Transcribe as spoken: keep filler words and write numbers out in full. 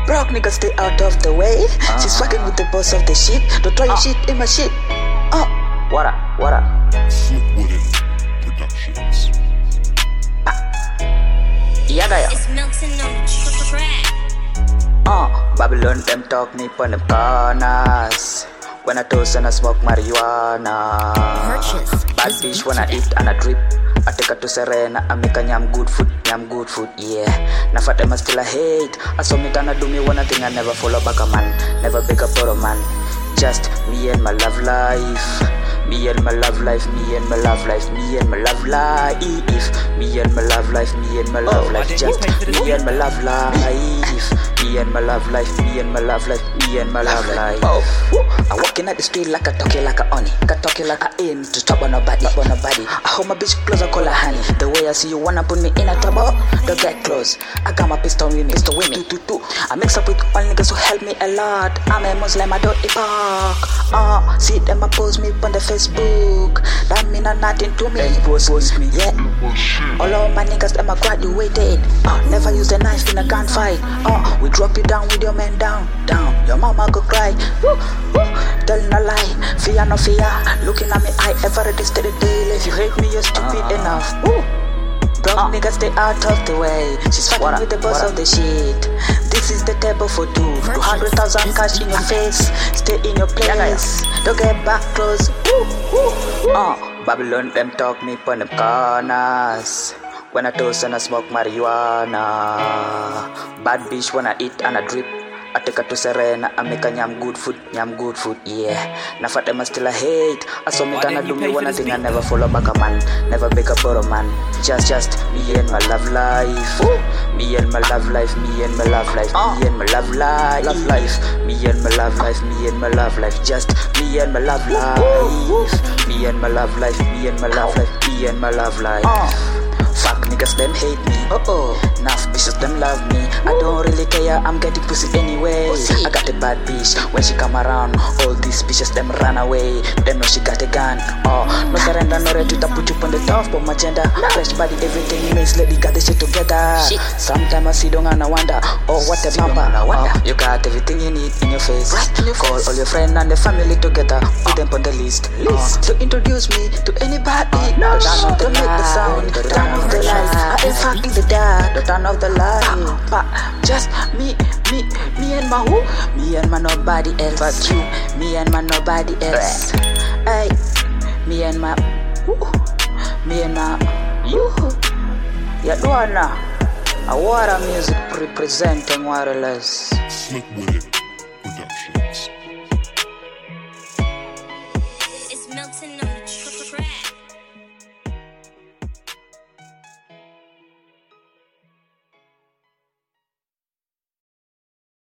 Broke niggas stay out of the way. Uh-huh. She's fucking with the boss of the shit. Don't throw your uh. shit in my shit. Oh, what up? What up? Slick with it. Productions. Yeah, guy. It's Milton on the track. Uh, Babylon them talk me pon them corners. When I toast and I smoke marijuana. Purchase. Bad bitch when I eat and I drip. I take her to Serena, I make her yam good food, yam good food, yeah. Now for them I still a hate. I saw me gonna do me one thing, I never follow back a man, never beg up for a man. Just me and my love life. Me and my love life, me and my love life, me and my love life. Me and my love life, me and my love oh, life. Just me and my love life. Me and my love life, me and my love life, me and my love life. Oh, I walking at the street like a talkie like a honey. Got talkie like I aim to stop on nobody, stop on nobody. I hold my bitch close, I call her honey. The way I see you wanna put me in a trouble, don't get close. I got my pistol with me, pistol with me. Two, two, two. I mix up with all niggas who help me a lot. I'm a Muslim, I don't epoch. Uh, see them, I post me on the Facebook. That mean a nothing to me. Them post, post me, yeah. All of my niggas, them are graduated. Uh, never use a knife in a gunfight. Uh, we drop you down with your man down, down. Your mama go cry. Woo, woo. Telling a lie, fear no fear. Looking at me, I ever rested the daily. If you hate me, you're stupid uh, enough. Woo. Broke uh, niggas stay out of the way. She's fucking with the boss of the shit. This is the table for two. Two hundred thousand cash in your face. Stay in your place. Don't get back close. Woo, woo, woo. Uh, Babylon them talk me pon them corners. When I toast and I smoke marijuana. Bad bitch when I eat and I drip. I take her to Serena, I make her yam good food, yam good food, yeah. Now for them I still a hate. I saw me gonna do me one thing, I never follow back a man, never beg up for a man. Just, just me and my love life. Ooh. Me and my love life, me and my love life, uh. me and my love life, love life. Me and my love life, me and my love life. Just me and my love life. Me and my love life, me and my love life, me and my love life. Uh. Fuck niggas, them hate me. Oh oh, enough bitches, them love me. I don't really care, I'm getting pussy anyway. I got a bad bitch, when she come around, all these bitches, them run away. Them know she got a gun. Oh, no surrender, no retreat, I put you on the top of my gender. Fresh body, everything makes lady got the shit together. Sometimes I sit down and I wonder, oh what a bumper. Oh, you got everything you need in your face. Call all your friends and the family together, put them on the list. List to introduce me to anybody. No, to make the sound, turn off the light. I ain't fucking the dad, the turn off the light. But just me, me, me and my who? Me and my nobody else. But you, me and my nobody else. Hey, me and my who? Me and my you. Yeah, do I know? A water music representing wireless. Slick with it. Productions.